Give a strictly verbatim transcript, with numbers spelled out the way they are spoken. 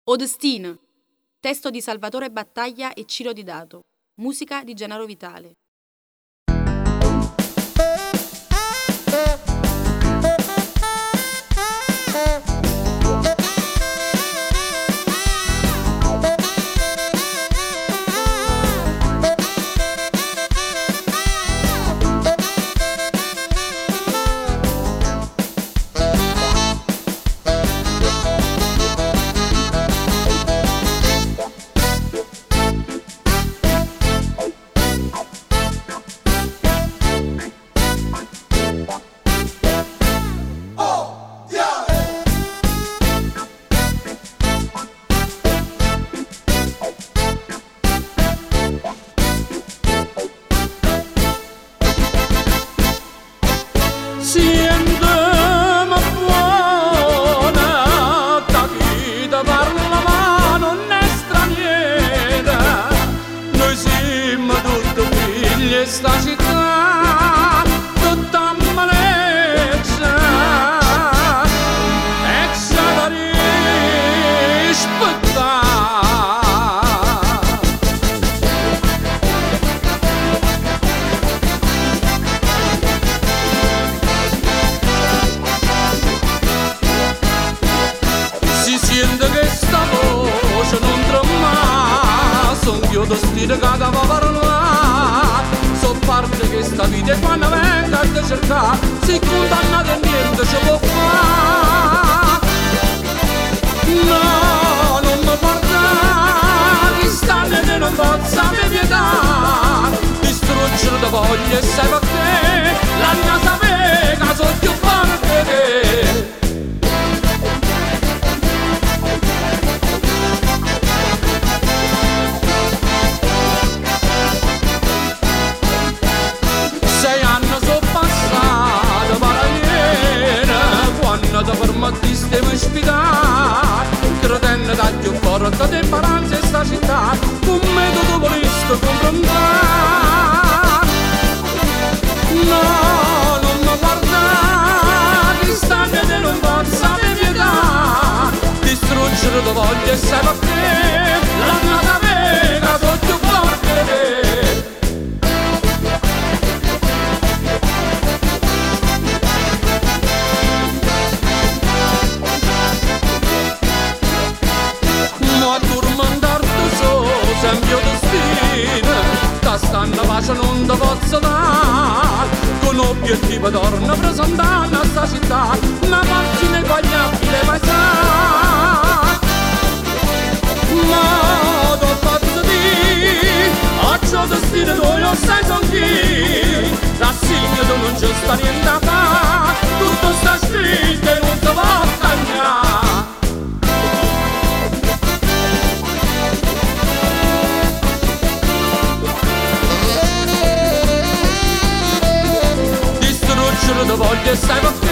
Odestin, testo di Salvatore Battaglia e Ciro Di Dato, musica di Gennaro Vitale. Siendo buona, capita parla ma non è straniera. Noi siamo tutti figli di sta città, tutta malezza, e c'è da rispettare. Si sente che sta voce non trema, son io da stile che da parlare. So parte che sta vita quando venga a te cercare, si condanna e niente ci può fare. No, non mi guardare, chi sta e non pozza mi pietà. Distruggere da voglia e sai perché, la mia sapeva sono più forte che. Da permettiste mi ospitare, credendo da più forte di imbarazzo in sta città, un metodo voleste confrontare. No, non mi guardare, chi sta e non pozza mi pietà, distruggere da voglia e sai perché, la mia vega sono più forte che. Sempre destino, da stanno pace non ti posso dare, con obiettivo torno a presentare a sta città, una macchina inguagliabile paesà. Ma t'ho fatto dire, a ciò destino tu lo sai son chi, da segno tu non c'è sta niente a fare, tutto sta scritto e non ti va cambiare. Da voglia e sai perché